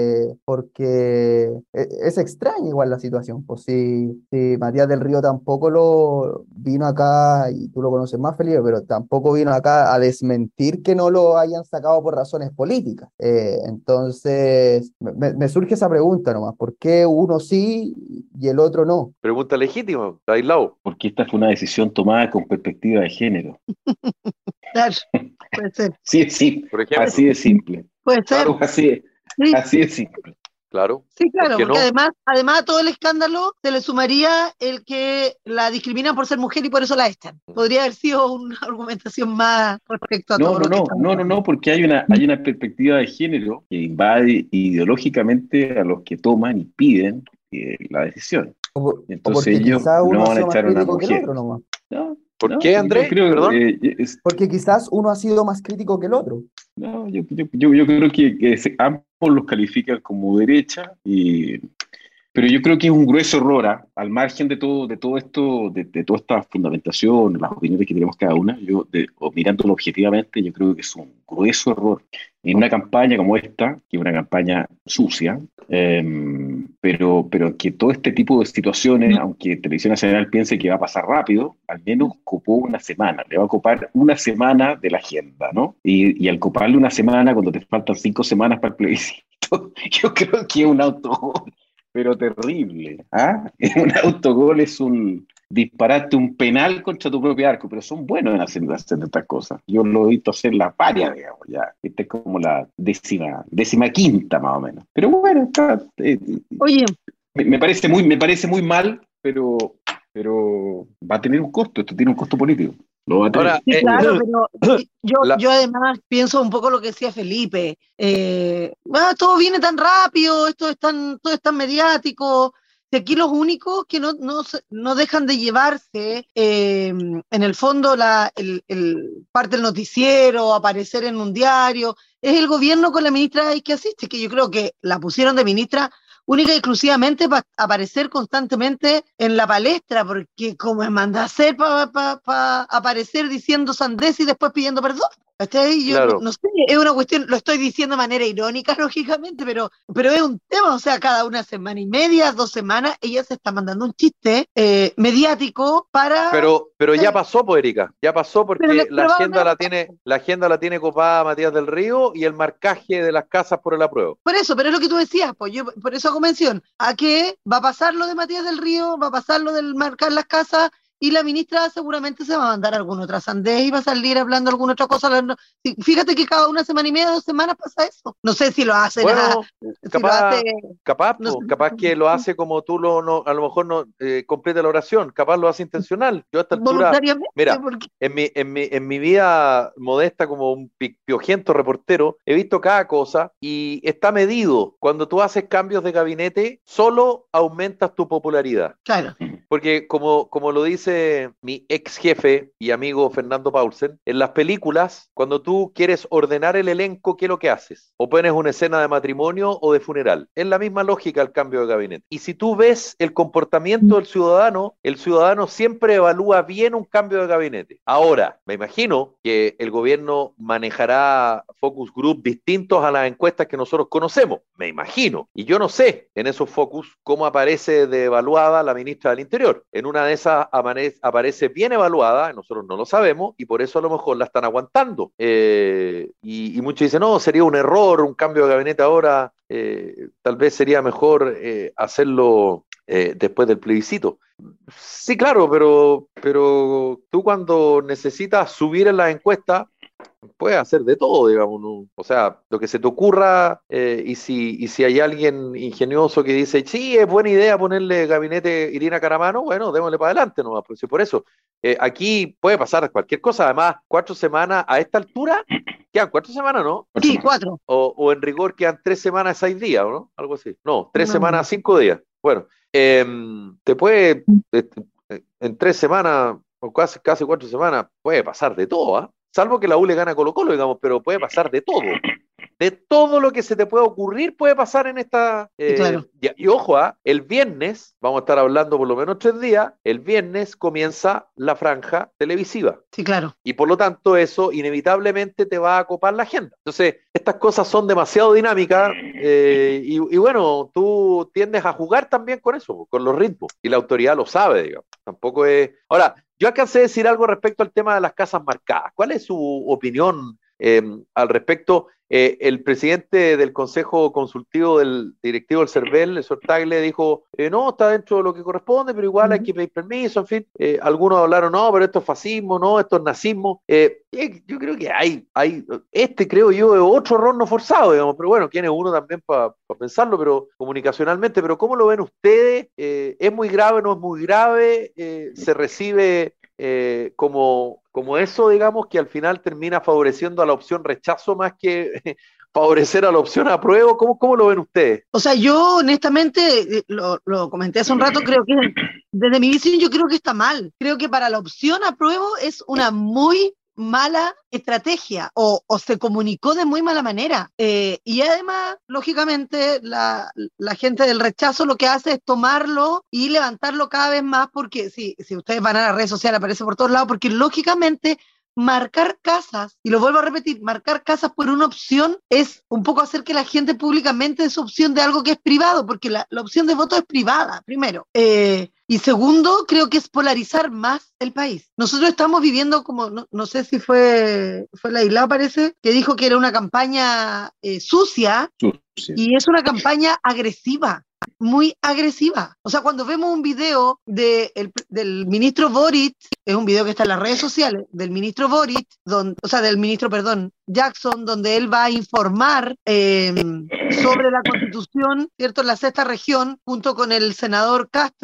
porque es extraña igual la situación. Pues si Matías del Río tampoco lo vino acá, y tú lo conoces más, Felipe, pero tampoco vino acá a desmentir que no lo hayan sacado por razones políticas. Entonces, me surge esa pregunta nomás: ¿por qué uno sí y el otro no? Pregunta legítima, Ladislao. Porque esta fue una decisión tomada con perspectiva de género. Claro, puede ser. Sí, Por ejemplo. así de simple. Puede ser. Claro, Sí. así de simple. Claro. Sí, claro, ¿Por qué porque no? además a todo el escándalo se le sumaría el que la discriminan por ser mujer y por eso la echan. Podría haber sido una argumentación más respecto a todo lo que estamos hablando. No, porque hay una perspectiva de género que invade ideológicamente a los que toman y piden la decisión. O Entonces porque ellos quizás uno no ha van a sido más echar a una crítico que el mujer. otro nomás. ¿Por qué, Andrés? Yo creo, Perdón. Porque quizás uno ha sido más crítico que el otro. Yo creo que ambos los califican como derecha, pero yo creo que es un grueso error, al margen de todo esto, de toda esta fundamentación, las opiniones que tenemos cada una, o mirándolo objetivamente, yo creo que es un grueso error en una campaña como esta, que es una campaña sucia, pero que todo este tipo de situaciones, aunque Televisión Nacional piense que va a pasar rápido, al menos ocupó una semana, le va a ocupar una semana de la agenda, ¿no? Y al ocuparle una semana, cuando te faltan 5 semanas para el plebiscito, yo creo que es un autogol, pero terrible. Un autogol es disparate un penal contra tu propio arco, pero son buenos en hacer estas cosas. Yo lo he visto hacer la paria, digamos, ya. Esta es como la décima quinta, más o menos. Pero bueno, Oye, me parece muy mal, pero va a tener un costo. Esto tiene un costo político. Lo va a tener. Ahora, sí, claro, pero yo la- además pienso un poco lo que decía Felipe. Todo viene tan rápido, todo es tan mediático. Si aquí los únicos que no dejan de llevarse, en el fondo, parte del noticiero, aparecer en un diario, es el gobierno con la ministra que asiste, que yo creo que la pusieron de ministra única y exclusivamente para aparecer constantemente en la palestra, porque como es manda hacer para aparecer diciendo sandez y después pidiendo perdón. ¿Cachai? Yo Claro. no sé, es una cuestión, lo estoy diciendo de manera irónica, lógicamente, pero es un tema, o sea, cada una semana y media, 2 semanas, ella se está mandando un chiste mediático para... Pero ya pasó, pues, Erika, ya pasó porque pero la agenda la tiene copada Matías del Río y el marcaje de las casas por el apruebo. Por eso, pero es lo que tú decías, pues yo por eso hago mención, a que va a pasar lo de Matías del Río, va a pasar lo del marcar las casas, y la ministra seguramente se va a mandar alguna otra sandez y va a salir hablando alguna otra cosa. Fíjate que cada una semana y media, 2 semanas pasa eso. No sé si lo hace Bueno, capaz, no sé. capaz que lo hace como tú a lo mejor no completa la oración, capaz lo hace intencional. Yo a esta altura, Voluntariamente, mira, porque en mi vida modesta como un piojento reportero, he visto cada cosa y está medido. Cuando tú haces cambios de gabinete, solo aumentas tu popularidad. claro, Porque como lo dice mi ex jefe y amigo Fernando Paulsen, en las películas, cuando tú quieres ordenar el elenco, ¿qué es lo que haces? O pones una escena de matrimonio o de funeral. Es la misma lógica el cambio de gabinete. Y si tú ves el comportamiento del ciudadano, el ciudadano siempre evalúa bien un cambio de gabinete. Ahora, me imagino que el gobierno manejará focus group distintos a las encuestas que nosotros conocemos. Me imagino. Y yo no sé en esos focus cómo aparece de evaluada la ministra del Interior. En una de esas aparece bien evaluada, nosotros no lo sabemos, y por eso a lo mejor la están aguantando. Y muchos dicen, no, sería un error, un cambio de gabinete ahora, tal vez sería mejor hacerlo después del plebiscito. Sí, claro, pero tú cuando necesitas subir en las encuestas, puedes hacer de todo, digamos, ¿no? O sea, lo que se te ocurra, y si hay alguien ingenioso que dice, sí, es buena idea ponerle gabinete Irina Caramano, bueno, démosle para adelante nomás, pues, por eso. Aquí puede pasar cualquier cosa, además, 4 semanas a esta altura, quedan 4 semanas, ¿no? sí, 4. O en rigor quedan 3 semanas, 6 días, ¿no? Algo así. No, 3 No. semanas, 5 días. Bueno, te puede, en 3 semanas, o casi 4 semanas, puede pasar de todo, ¿ah? Salvo que la U le gana a Colo-Colo, digamos, pero puede pasar de todo. De todo lo que se te pueda ocurrir puede pasar en esta... Sí, claro. y ojo, el viernes, vamos a estar hablando por lo menos 3 días, el viernes comienza la franja televisiva. Sí, claro. Y por lo tanto eso inevitablemente te va a copar la agenda. Entonces, estas cosas son demasiado dinámicas, y bueno, tú tiendes a jugar también con eso, con los ritmos. Y la autoridad lo sabe, digamos. Tampoco es... Ahora, yo alcancé a decir algo respecto al tema de las casas marcadas. ¿Cuál es su opinión al respecto? El presidente del Consejo Consultivo del Directivo del CERVEL, el señor Tagle, dijo, no, está dentro de lo que corresponde, pero igual hay que pedir permiso, en fin. Algunos hablaron, no, pero esto es fascismo, no, esto es nazismo. Yo creo que creo yo, es otro error no forzado, digamos, pero bueno, ¿quién es uno también para pensarlo, pero comunicacionalmente? Pero ¿cómo lo ven ustedes? ¿Es muy grave, no es muy grave? ¿Se recibe como eso, digamos, que al final termina favoreciendo a la opción rechazo más que favorecer a la opción apruebo? ¿Cómo lo ven ustedes? O sea, yo honestamente, lo comenté hace un rato, creo que desde mi visión yo creo que está mal. Creo que para la opción apruebo es una muy mala estrategia o se comunicó de muy mala manera. Y además, lógicamente, la gente del rechazo lo que hace es tomarlo y levantarlo cada vez más, porque si ustedes van a las redes sociales aparece por todos lados, porque lógicamente marcar casas, y lo vuelvo a repetir, marcar casas por una opción es un poco hacer que la gente públicamente dé su opción de algo que es privado, porque la opción de voto es privada, primero. Y segundo, creo que es polarizar más el país. Nosotros estamos viviendo como, no sé si fue la Isla, parece, que dijo que era una campaña sucia, y es una campaña agresiva. Muy agresiva. O sea, cuando vemos un video del ministro Boric, es un video que está en las redes sociales, del ministro Boric, del ministro, Jackson, donde él va a informar sobre la Constitución, ¿cierto?, en la 6ª región, junto con el senador Castro,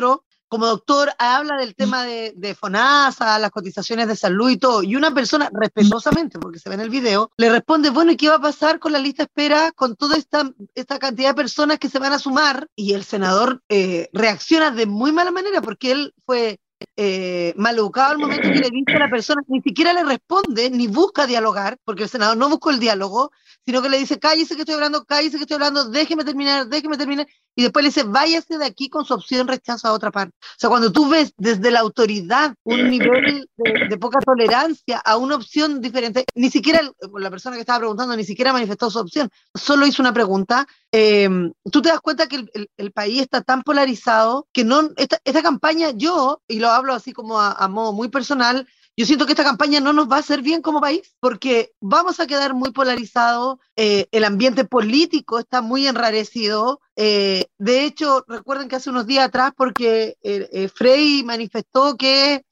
como doctor habla del tema de FONASA, las cotizaciones de salud y todo, y una persona respetuosamente, porque se ve en el video, le responde, bueno, ¿y qué va a pasar con la lista de espera, con toda esta cantidad de personas que se van a sumar? Y el senador reacciona de muy mala manera, porque él fue maleducado al momento que le dice a la persona, ni siquiera le responde, ni busca dialogar, porque el senador no buscó el diálogo, sino que le dice, cállese que estoy hablando, déjeme terminar, y después le dice, váyase de aquí con su opción rechazo a otra parte. O sea, cuando tú ves desde la autoridad un nivel de poca tolerancia a una opción diferente, ni siquiera la persona que estaba preguntando ni siquiera manifestó su opción, solo hizo una pregunta. Tú te das cuenta que el país está tan polarizado que esta campaña, y lo hablo así como a modo muy personal, yo siento que esta campaña no nos va a hacer bien como país, porque vamos a quedar muy polarizados, el ambiente político está muy enrarecido. De hecho, recuerden que hace unos días atrás, porque Frei manifestó que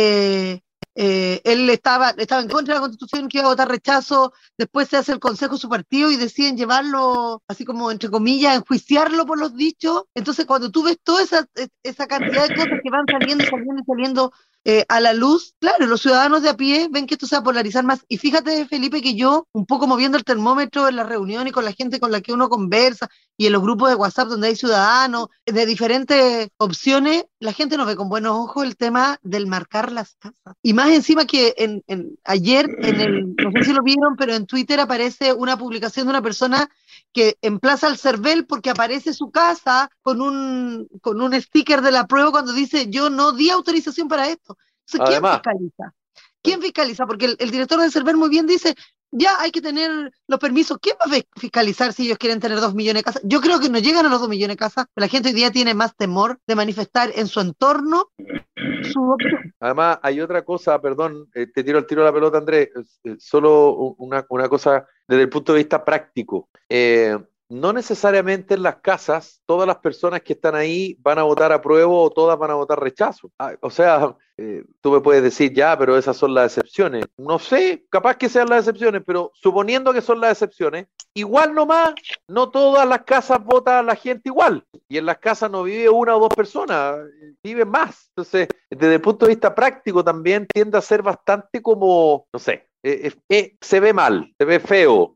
él estaba en contra de la Constitución, que iba a votar rechazo, después se hace el consejo de su partido y deciden llevarlo, así como entre comillas, enjuiciarlo por los dichos. Entonces, cuando tú ves toda esa cantidad de cosas que van saliendo a la luz, claro, los ciudadanos de a pie ven que esto se va a polarizar más. Y fíjate, Felipe, que yo, un poco moviendo el termómetro en la reunión y con la gente con la que uno conversa, y en los grupos de WhatsApp donde hay ciudadanos de diferentes opciones, la gente no ve con buenos ojos el tema del marcar las casas. Y más encima que ayer, no sé si lo vieron, pero en Twitter aparece una publicación de una persona que emplaza al CERVEL porque aparece su casa con un sticker de la prueba cuando dice, yo no di autorización para esto. Entonces, ¿quién Además, fiscaliza? ¿Quién fiscaliza? Porque el director del CERVEL muy bien dice, ya hay que tener los permisos. ¿Quién va a fiscalizar si ellos quieren tener 2 millones de casas? Yo creo que no llegan a los 2 millones de casas, pero la gente hoy día tiene más temor de manifestar en su entorno su opción. además, hay otra cosa, perdón, te tiro el tiro de la pelota, Andrés, solo una cosa desde el punto de vista práctico. No necesariamente en las casas todas las personas que están ahí van a votar apruebo o todas van a votar rechazo. O sea, tú me puedes decir, ya, pero esas son las excepciones. No sé, capaz que sean las excepciones, pero suponiendo que son las excepciones, igual nomás, no todas las casas vota la gente igual. Y en las casas no vive una o dos personas, viven más. Entonces, desde el punto de vista práctico también tiende a ser bastante como, no sé, se ve mal, se ve feo,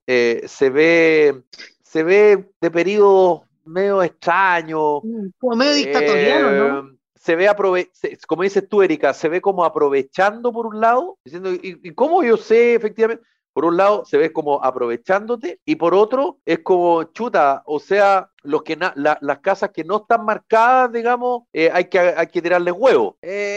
se ve de periodos medio extraños, Como medio dictatorial, ¿o no? se ve, como dices tú, Erika, se ve como aprovechando por un lado, diciendo, ¿y cómo yo sé efectivamente? Por un lado se ve como aprovechándote y por otro es como chuta, o sea, las casas que no están marcadas, digamos, hay que tirarles huevos.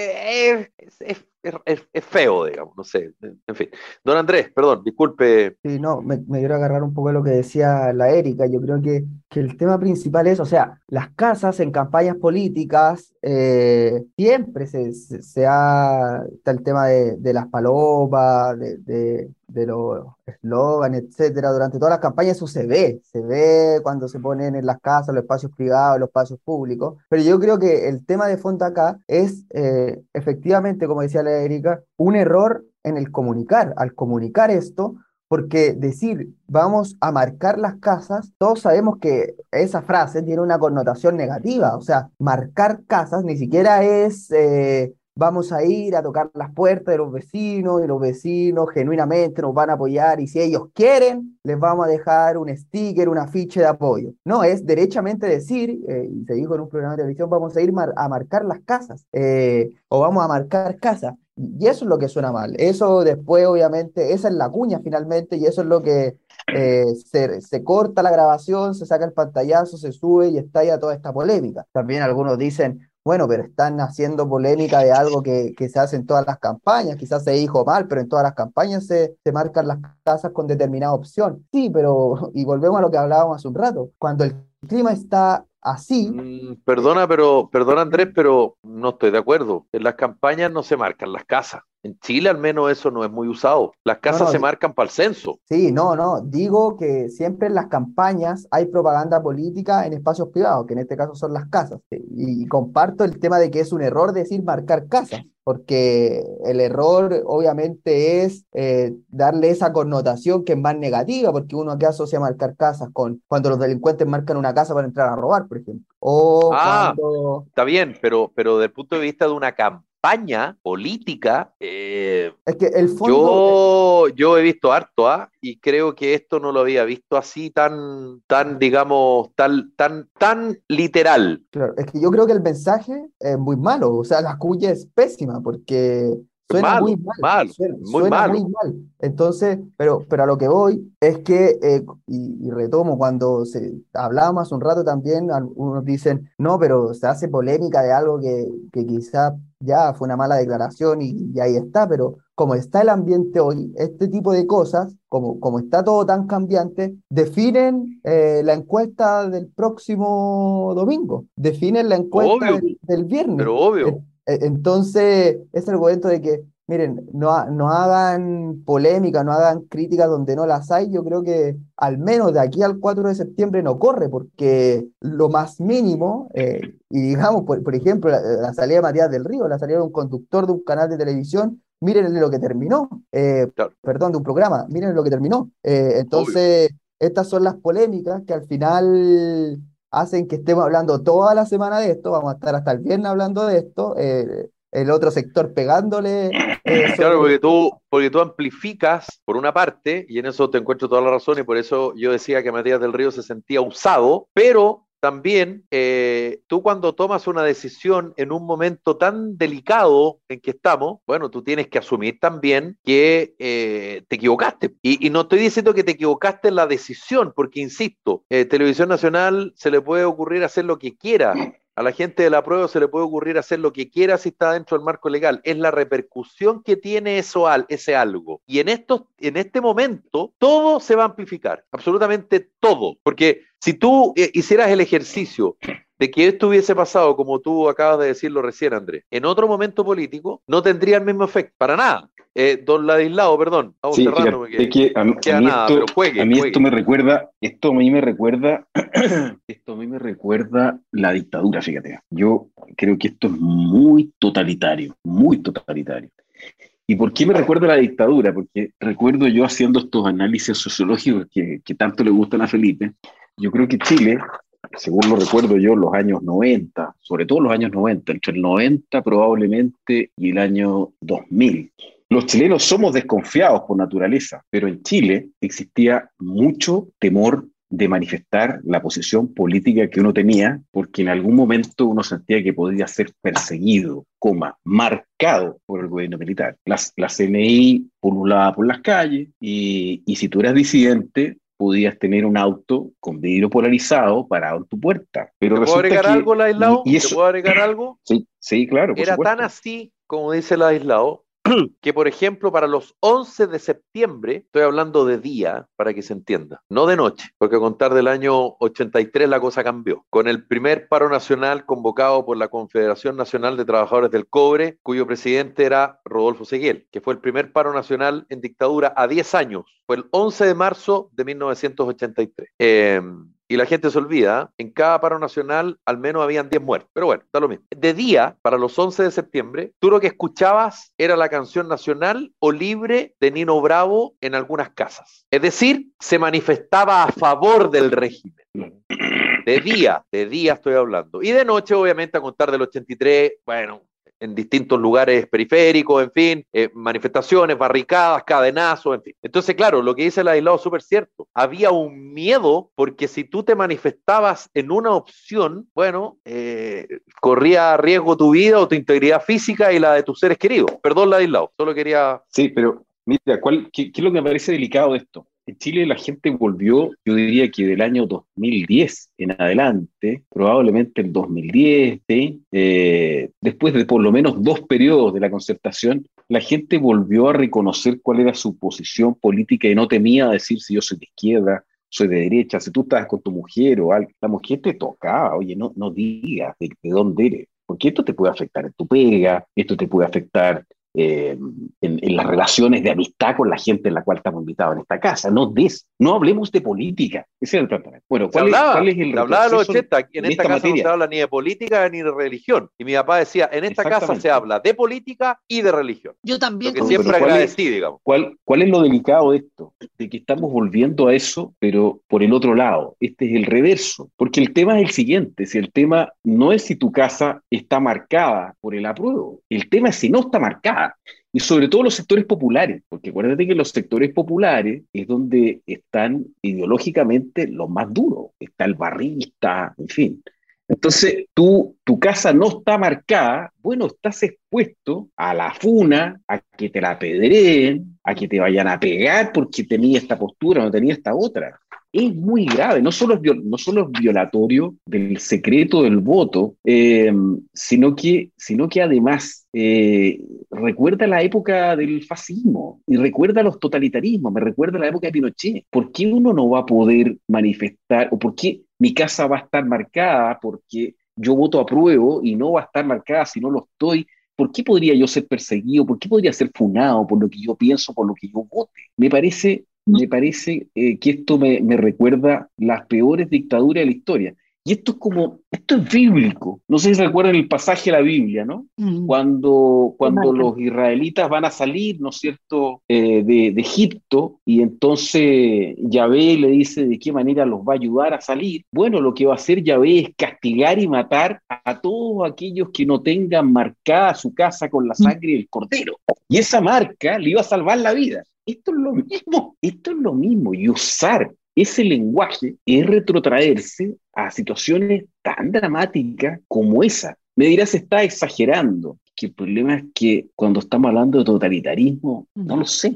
Es feo, digamos, no sé, en fin. Don Andrés, perdón, disculpe. Sí, no, me quiero agarrar un poco de lo que decía la Erika. Yo creo que el tema principal es, o sea, las casas en campañas políticas siempre está el tema de las palomas, de los eslóganes, etcétera. Durante todas las campañas eso se ve cuando se ponen en las casas, los espacios privados, los espacios públicos. Pero yo creo que el tema de fondo acá es efectivamente, como decía la Erika, un error en el comunicar, al comunicar esto, porque decir vamos a marcar las casas, todos sabemos que esa frase tiene una connotación negativa, o sea, marcar casas ni siquiera es vamos a ir a tocar las puertas de los vecinos y los vecinos genuinamente nos van a apoyar y si ellos quieren, les vamos a dejar un sticker, un afiche de apoyo. No, es derechamente decir, y se dijo en un programa de televisión, vamos a ir a marcar las casas o vamos a marcar casas. Y eso es lo que suena mal. Eso después, obviamente, esa es la cuña finalmente, y eso es lo que se corta la grabación, se saca el pantallazo, se sube y estalla toda esta polémica. También algunos dicen, bueno, pero están haciendo polémica de algo que se hace en todas las campañas, quizás se dijo mal, pero en todas las campañas se marcan las casas con determinada opción. Sí, pero, y volvemos a lo que hablábamos hace un rato, cuando el clima está así. Perdona Andrés, pero no estoy de acuerdo. En las campañas no se marcan las casas. En Chile al menos eso no es muy usado. Las No, casas no, se marcan para el censo. sí, no, digo que siempre en las campañas hay propaganda política en espacios privados, que en este caso son las casas. Y comparto el tema de que es un error decir marcar casas. porque el error obviamente es darle esa connotación que es más negativa, porque uno aquí asocia marcar casas con cuando los delincuentes marcan una casa para entrar a robar, por ejemplo, o Ah, cuando... está bien, pero desde el punto de vista de una campaña política, Es que el fondo, yo he visto harto, ¿ah? Y creo que esto no lo había visto así digamos, tan literal. claro, es que yo creo que el mensaje es muy malo, o sea, la cuña es pésima porque suena muy Malo, mal, malo, muy suena muy malo. mal. Entonces, pero a lo que voy es que, y retomo, cuando hablábamos hace un rato también, algunos dicen, no, pero se hace polémica de algo que quizá ya fue una mala declaración y ahí está, pero como está el ambiente hoy, este tipo de cosas, como está todo tan cambiante, definen la encuesta del próximo domingo, definen la encuesta Obvio, del viernes. pero obvio. Entonces, es el momento de que, miren, no hagan polémica, no hagan críticas donde no las hay. Yo creo que al menos de aquí al 4 de septiembre no corre, porque lo más mínimo, y digamos, por ejemplo, la salida de Matías del Río, la salida de un conductor de un canal de televisión, miren lo que terminó, Claro, perdón, de un programa, miren lo que terminó. obvio. Entonces, estas son las polémicas que al final hacen que estemos hablando toda la semana de esto, vamos a estar hasta el viernes hablando de esto, el otro sector pegándole Claro, sobre... porque tú amplificas por una parte, y en eso te encuentro toda la razón, y por eso yo decía que Matías del Río se sentía usado, pero también tú cuando tomas una decisión en un momento tan delicado en que estamos, bueno, tú tienes que asumir también que te equivocaste. Y no estoy diciendo que te equivocaste en la decisión, porque insisto, Televisión Nacional se le puede ocurrir hacer lo que quiera. A la gente de la prueba se le puede ocurrir hacer lo que quiera si está dentro del marco legal. Es la repercusión que tiene ese algo. Y en este momento, todo se va a amplificar. Absolutamente todo. Porque si tú hicieras el ejercicio de que esto hubiese pasado, como tú acabas de decirlo recién, Andrés, en otro momento político, no tendría el mismo efecto. Para nada. Don Ladislao, perdón. Vamos Sí, cerrando fíjate porque que no queda nada, pero a juegue, mí esto juegue. me recuerda, esto a mí me recuerda, esto a mí me recuerda la dictadura, fíjate. Yo creo que esto es muy totalitario, muy totalitario. ¿Y por qué me recuerda la dictadura? Porque recuerdo yo haciendo estos análisis sociológicos que tanto le gustan a Felipe. Yo creo que Chile, según lo recuerdo yo, los años 90, sobre todo los años 90, entre el 90 probablemente y el año 2000. Los chilenos somos desconfiados por naturaleza, pero en Chile existía mucho temor de manifestar la posición política que uno tenía, porque en algún momento uno sentía que podía ser perseguido, marcado por el gobierno militar. La CNI pululaba por las calles y si tú eras disidente, podías tener un auto con vidrio polarizado parado en tu puerta. Pero ¿Te puedo resulta agregar que, algo, Ladislao? y ¿Te eso, puedo agregar algo? sí, sí, claro, por Era tan supuesto. así, como dice el aislado, que por ejemplo para los 11 de septiembre, estoy hablando de día para que se entienda, no de noche, porque a contar del año 83 la cosa cambió, con el primer paro nacional convocado por la Confederación Nacional de Trabajadores del Cobre, cuyo presidente era Rodolfo Seguel, que fue el primer paro nacional en dictadura a 10 años, fue el 11 de marzo de 1983. Y la gente se olvida, en cada paro nacional al menos habían 10 muertos. Pero bueno, da lo mismo. De día, para los 11 de septiembre, tú lo que escuchabas era la canción nacional o libre de Nino Bravo en algunas casas. Es decir, se manifestaba a favor del régimen. De día estoy hablando. Y de noche, obviamente, a contar del 83, bueno, en distintos lugares periféricos, en fin, manifestaciones, barricadas, cadenazos, en fin. Entonces, claro, lo que dice el aislado es súper cierto. Había un miedo porque si tú te manifestabas en una opción, bueno, corría riesgo tu vida o tu integridad física y la de tus seres queridos. Perdón, la aislado, solo quería... Sí, pero mira, qué es lo que me parece delicado de esto? En Chile la gente volvió, yo diría que del año 2010 en adelante, probablemente el 2010, ¿sí? Después de por lo menos 2 periodos de la concertación, la gente volvió a reconocer cuál era su posición política y no temía decir si yo soy de izquierda, soy de derecha, si tú estabas con tu mujer o algo, la mujer te tocaba, oye, no digas de dónde eres, porque esto te puede afectar en tu pega, esto te puede afectar en las relaciones de amistad con la gente en la cual estamos invitados en esta casa. No hablemos de política. Ese era el tratamiento. Bueno, ¿cuál es el se hablaba de los retroceso 80, en esta casa materia? no se habla ni de política ni de religión. Y mi papá decía, en esta casa se habla de política y de religión. Yo también. Lo que siempre agradecí, digamos. ¿Cuál es lo delicado de esto? De que estamos volviendo a eso, pero por el otro lado. Este es el reverso. Porque el tema es el siguiente. Si el tema no es si tu casa está marcada por el apruebo, el tema es si no está marcada. Y sobre todo los sectores populares, porque acuérdate que los sectores populares es donde están ideológicamente los más duros. Está el barrista, en fin. Entonces, tu casa no está marcada, bueno, estás expuesto a la funa, a que te la apedreen, a que te vayan a pegar porque tenía esta postura, no tenía esta otra. Es muy grave, no solo es violatorio del secreto del voto, sino que además recuerda la época del fascismo y recuerda los totalitarismos, me recuerda la época de Pinochet. ¿Por qué uno no va a poder manifestar, o por qué mi casa va a estar marcada porque yo voto apruebo y no va a estar marcada si no lo estoy? ¿Por qué podría yo ser perseguido? ¿Por qué podría ser funado por lo que yo pienso, por lo que yo vote? Me parece que esto me recuerda las peores dictaduras de la historia. Y esto es bíblico. No sé si recuerdan el pasaje de la Biblia, ¿no? Cuando los israelitas van a salir, ¿no es cierto?, de Egipto, y entonces Yahvé le dice de qué manera los va a ayudar a salir. Bueno, lo que va a hacer Yahvé es castigar y matar a todos aquellos que no tengan marcada su casa con la sangre del cordero. Y esa marca le iba a salvar la vida. Esto es lo mismo, y usar ese lenguaje es retrotraerse a situaciones tan dramáticas como esa. Me dirás, está exagerando. Que el problema es que cuando estamos hablando de totalitarismo, no lo sé.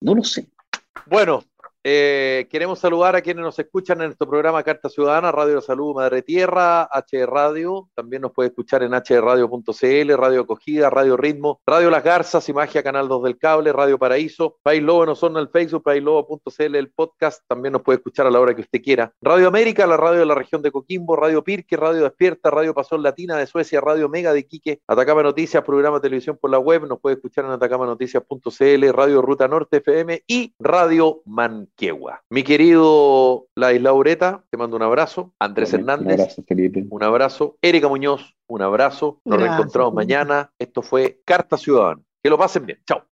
Bueno, queremos saludar a quienes nos escuchan en nuestro programa Carta Ciudadana, Radio de Salud Madre Tierra, H Radio, también nos puede escuchar en hradio.cl, Radio Acogida, Radio Ritmo, Radio Las Garzas y Magia, Canal 2 del Cable, Radio Paraíso, País Lobo no son el Facebook, paislobo.cl el podcast, también nos puede escuchar a la hora que usted quiera. Radio América, la radio de la región de Coquimbo, Radio Pirque, Radio Despierta, Radio Pasión Latina de Suecia, Radio Mega de Iquique, Atacama Noticias, programa de televisión por la web, nos puede escuchar en atacamanoticias.cl, Radio Ruta Norte FM y Radio Manquehue. Mi querido Ladislao Ureta, te mando un abrazo. Andrés Hernández, un abrazo, Felipe. Un abrazo. Erika Muñoz, un abrazo. Nos reencontramos mañana. Esto fue Carta Ciudadana. Que lo pasen bien. Chao.